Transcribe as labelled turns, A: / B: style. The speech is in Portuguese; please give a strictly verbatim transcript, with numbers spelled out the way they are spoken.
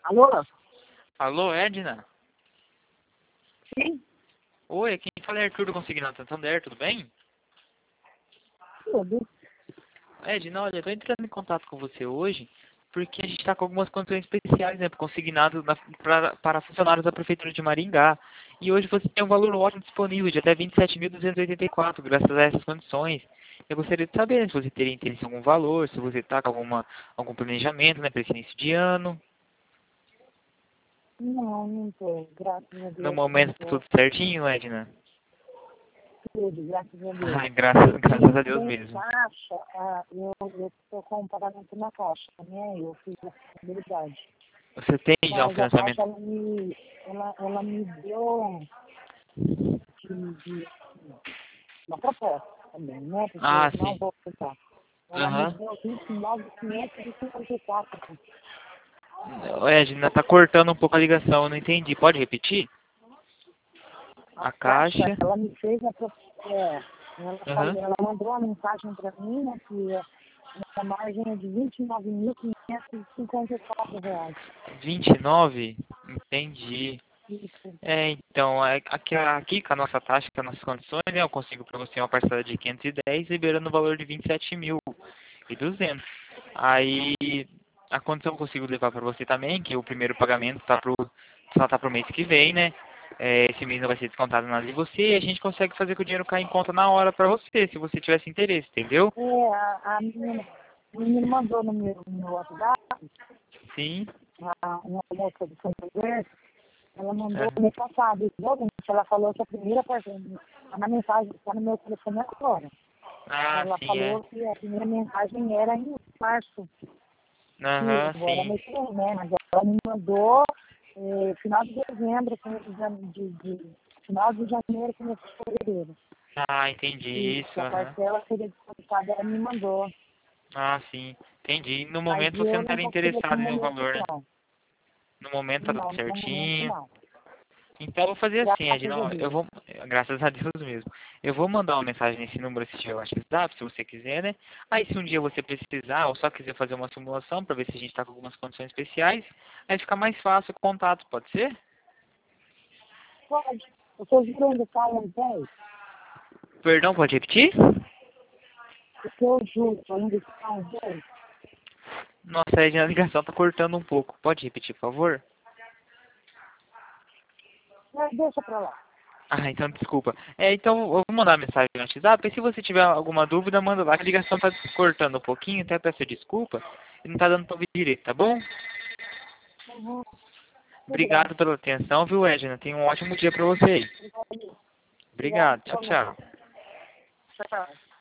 A: Alô?
B: Alô, Edna?
A: Sim?
B: Oi, quem fala é Arthur do Consignado Santander, tudo bem?
A: Tudo.
B: Edna, olha, eu tô entrando em contato com você hoje porque a gente está com algumas condições especiais, né, consignado na, pra, para funcionários da Prefeitura de Maringá. E hoje você tem um valor ótimo disponível de até vinte e sete mil duzentos e oitenta e quatro, graças a essas condições. Eu gostaria de saber, né, se você teria interesse em algum valor, se você está com alguma, algum planejamento, né, para esse início de ano.
A: Não, não tô. Graças a
B: No
A: Deus, não
B: momento, tá
A: tô.
B: tudo certinho, Edna?
A: Tudo, graças a Deus.
B: Ai, graças, graças
A: Bem,
B: a Deus
A: bem
B: mesmo.
A: caixa, ah, eu eu estou com um pagamento na caixa, né? Eu fiz a possibilidade.
B: Você tem já um
A: Mas a
B: financiamento?
A: caixa, ela me, ela, ela me deu de, de, uma proposta também, né? Porque
B: Ah,
A: eu não
B: sim.
A: vou aceitar. Ela me
B: Aham.
A: deu vinte e nove mil quinhentos e cinquenta e quatro.
B: Edna, tá cortando um pouco a ligação, eu não entendi. Pode repetir?
A: A
B: A
A: caixa,
B: caixa.
A: ela me fez a pro- é, ela,
B: Aham.
A: falou, ela mandou uma mensagem para mim, né, que a minha margem é de vinte e nove mil quinhentos e cinquenta e quatro reais.
B: vinte e nove? Entendi.
A: Isso.
B: É, então, é- aqui, aqui com a nossa taxa, com as nossas condições, né, eu consigo para você uma parcela de quinhentos e dez, liberando o valor de vinte e sete mil e duzentos. Aí, a condição que eu consigo levar para você também, que o primeiro pagamento tá pro, só tá pro mês que vem, né? É, esse mês não vai ser descontado nada de você, e a gente consegue fazer que o dinheiro caia em conta na hora para você, se você tivesse interesse, entendeu?
A: É, a, a menina, a menina mandou no meu, no meu WhatsApp,
B: Sim.
A: a, uma moça do Santander, ela mandou
B: Aham.
A: mês passado, exatamente, ela falou que a primeira pergunta, na mensagem que está no meu telefone agora,
B: Ah,
A: ela
B: sim, é.
A: falou que a primeira mensagem era em março. Sim,
B: Aham,
A: agora
B: sim.
A: mês que vem, né? Mas ela me mandou eh, final de dezembro, começo de, jane- de, de final de janeiro, começo de fevereiro.
B: Ah, entendi
A: E
B: isso,
A: que a
B: aham.
A: parcela seria descontada, ela me mandou.
B: Ah, sim, entendi. No
A: Mas
B: momento você
A: eu
B: não
A: não
B: estaria
A: vou querer no
B: interessado em nenhum
A: momento,
B: valor, né?
A: não.
B: No momento tá
A: Não,
B: tudo
A: no momento
B: certinho.
A: não.
B: Então eu vou fazer assim,
A: Graças
B: Edna,
A: a
B: ó, eu
A: Deus.
B: vou, graças a Deus mesmo, eu vou mandar uma mensagem nesse número se tiver o WhatsApp, se você quiser, né? Aí se um dia você precisar ou só quiser fazer uma simulação para ver se a gente está com algumas condições especiais, aí fica mais fácil o contato, pode ser?
A: Pode. O seu juro ainda está em dez?
B: Perdão, pode repetir?
A: O seu juro ainda está em dez?
B: Nossa, Edna, a ligação tá cortando um pouco. Pode repetir, por favor?
A: Mas deixa pra lá.
B: Ah, então desculpa. É, então eu vou mandar mensagem no WhatsApp e se você tiver alguma dúvida, manda lá. A ligação tá cortando um pouquinho, até peço desculpa. E não tá dando pra ouvir direito, tá bom?
A: Uhum. Tudo bem.
B: Obrigado pela atenção, viu, Edna? Tenha um ótimo dia pra você aí.
A: Obrigado. Obrigado
B: Obrigado. Tchau,
A: igualmente.
B: tchau.
A: Tchau, tchau.